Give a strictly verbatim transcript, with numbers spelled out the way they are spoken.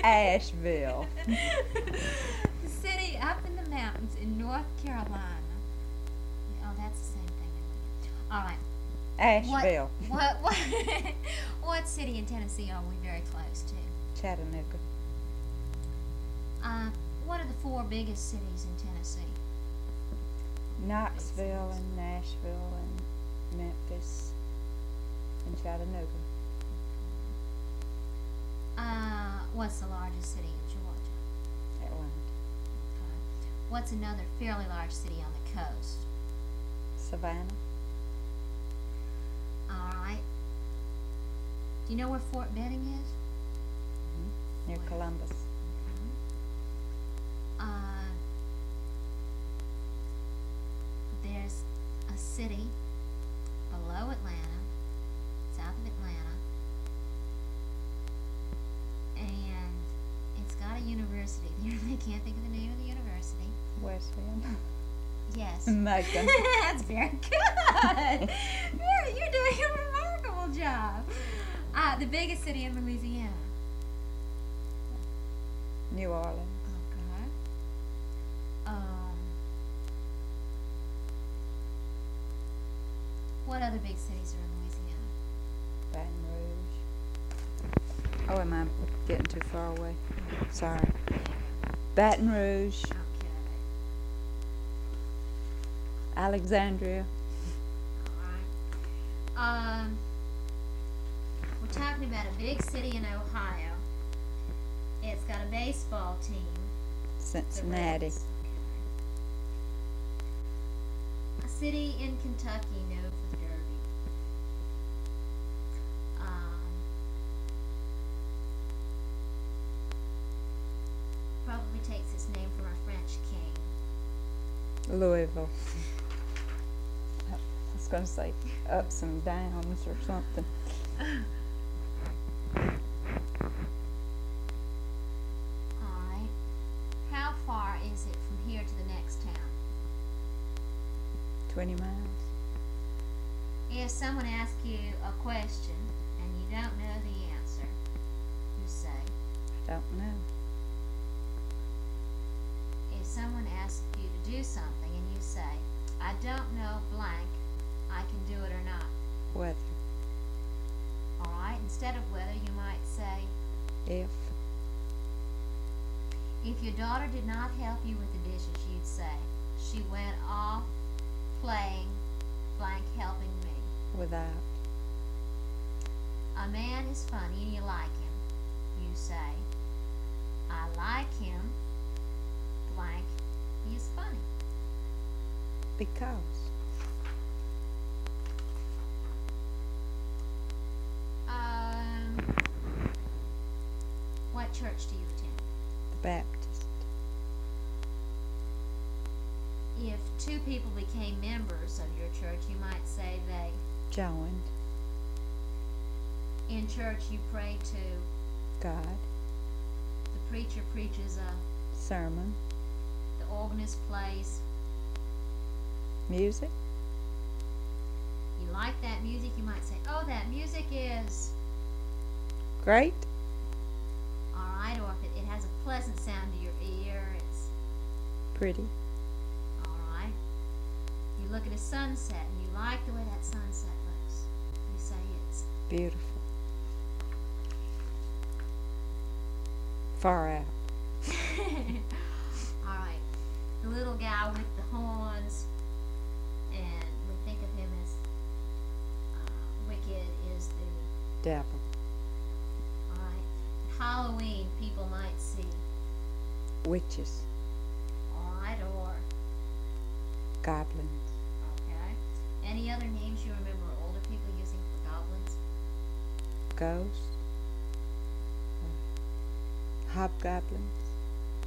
Asheville. The city up in the mountains in North Carolina. Oh, that's the same thing. All right. Asheville. What what what, what city in Tennessee are we very close to? Chattanooga. Uh, what are the four biggest cities in Tennessee? Knoxville and Nashville and Memphis and Chattanooga. Uh, what's the largest city in Georgia? Atlanta. Okay. What's another fairly large city on the coast? Savannah. All right. Do you know where Fort Benning is? Mm-hmm. Near Where? Columbus. Uh, there's a city below Atlanta, south of Atlanta, and it's got a university there. I can't think of the name of the university. Wesleyan. Yes. Macon. That's very good. you're, you're doing a remarkable job. Uh, the biggest city in Louisiana. New Orleans. Okay. Um, what other big cities are in Louisiana? Baton Rouge. Oh, am I getting too far away? Sorry. Baton Rouge. Okay. Alexandria. All right. Um, we're talking about a big city in Ohio. It's got a baseball team. the Cincinnati. Reds. Okay. A city in Kentucky known for the Derby. Um, probably takes its name from a French king. Louisville. I was going to say ups and downs or something. Alright. How far is it from here to the next town? twenty miles. If someone asks you a question and you don't know the answer, you say, I don't know. if someone asks you to do something and you say, I don't know blank, I can do it or not. Weather. Alright, instead of whether, you might say, If. if your daughter did not help you with the dishes, you'd say, she went off playing blank helping me. Without. A man is funny and you like him. You say, I like him, blank, he is funny. Because. Um, what church do you attend? The Baptist. If two people became members of your church, you might say they. Joined. In church, you pray to. God. The preacher preaches a. Sermon. The organist plays. Music. You like that music, you might say, oh, that music is. Great. Alright, or if it, it has a pleasant sound to your ear, it's. Pretty. Alright. You look at a sunset and you like the way that sunset looks. You say it's. Beautiful. Far out. Alright. The little guy with the horns, and we think of him as uh, wicked, is the. Devil. Alright. Halloween, people might see. Witches. Alright, or. Goblins. Okay. Any other names you remember older people using for goblins? Ghosts. Hobgoblins.